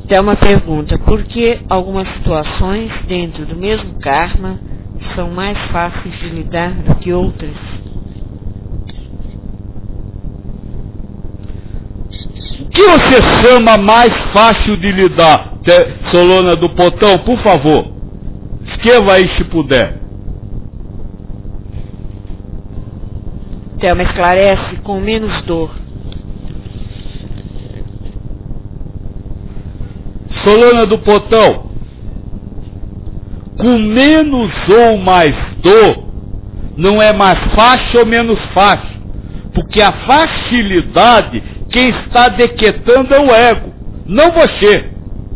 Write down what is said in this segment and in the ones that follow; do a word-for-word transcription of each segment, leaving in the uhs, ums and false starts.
Thelma pergunta, por que algumas situações dentro do mesmo karma são mais fáceis de lidar do que outras? O que você chama mais fácil de lidar, Solona do Potão? Por favor, escreva aí se puder. Thelma esclarece, com menos dor. Solona do Potão, com menos ou mais dor, não é mais fácil ou menos fácil, porque a facilidade, quem está decretando é o ego, não você.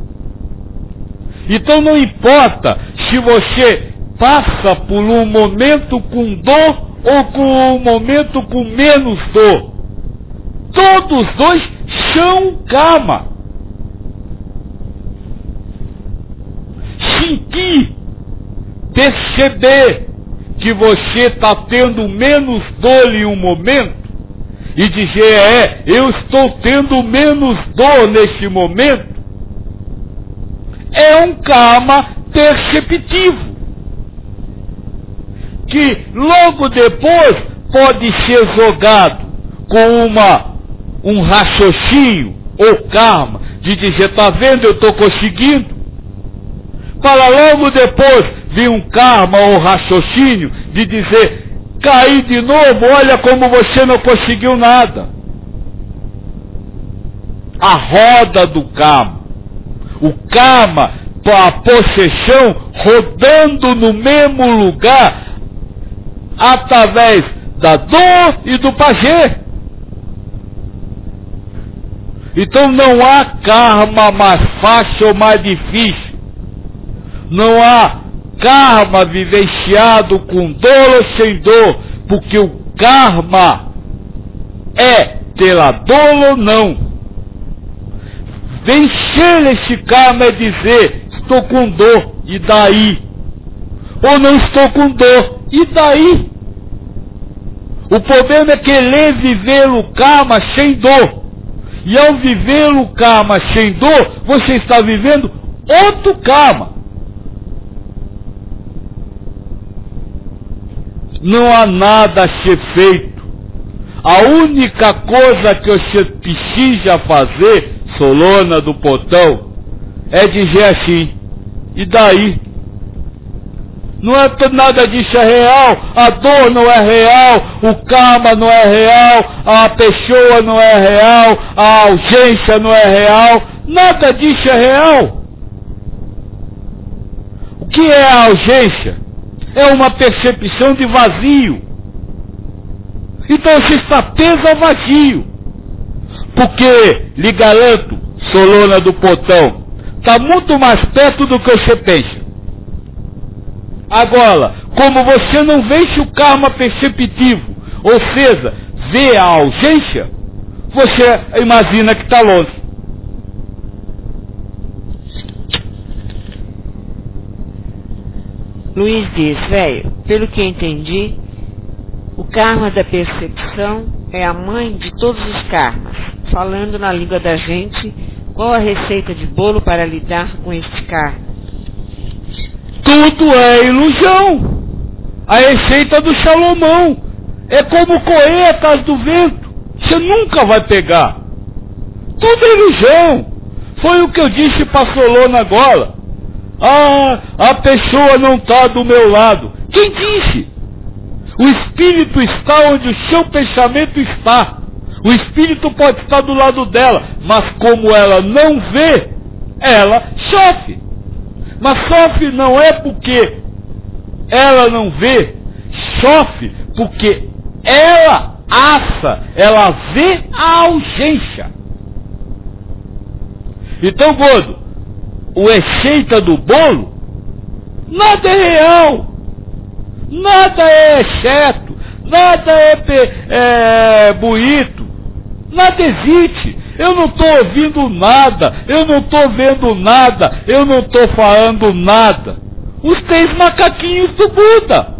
Então não importa se você passa por um momento com dor ou com um momento com menos dor, todos dois são karma. Sentir, perceber que você está tendo menos dor em um momento e dizer, é, eu estou tendo menos dor nesse momento, é um karma perceptivo, que logo depois pode ser jogado com uma, um raciocínio ou karma de dizer, tá vendo, eu estou conseguindo, para logo depois vir um karma ou raciocínio de dizer, caí de novo, olha como você não conseguiu nada. A roda do karma, o karma, a possessão rodando no mesmo lugar, através da dor e do prazer. Então não há karma mais fácil ou mais difícil. Não há karma vivenciado com dor ou sem dor, porque o karma é ter a dor ou não. Vencer esse karma é dizer, estou com dor, e daí? Ou não estou com dor, e daí? O problema é querer viver o karma sem dor. E ao viver o karma sem dor, você está vivendo outro karma. Não há nada a ser feito. A única coisa que você precisa fazer, Solona do Potão, é dizer assim, e daí? Não é nada disso é real, a dor não é real, o karma não é real, a pessoa não é real, a ausência não é real, nada disso é real. O que é a ausência? É uma percepção de vazio. Então você está preso ao vazio. Porque, lhe garanto, Solona do Potão, está muito mais perto do que você pensa. Agora, como você não vence o karma perceptivo, ou seja, vê a ausência, você imagina que está longe. Luiz diz, velho, pelo que entendi, o karma da percepção é a mãe de todos os karmas. Falando na língua da gente, qual a receita de bolo para lidar com este karma? Tudo é ilusão. A receita do Salomão é como correr atrás do vento. Você nunca vai pegar. Tudo é ilusão. Foi o que eu disse para Solona agora. Ah, a pessoa não está do meu lado. Quem disse? O espírito está onde o seu pensamento está. O espírito pode estar do lado dela, mas como ela não vê, ela sofre. Mas sofre não é porque ela não vê, sofre porque ela acha, ela vê a ausência. Então, gordo, o receita do bolo, nada é real, nada é certo, nada é, é bonito, nada existe. Eu não estou ouvindo nada, eu não estou vendo nada, eu não estou falando nada. Os três macaquinhos do Buda.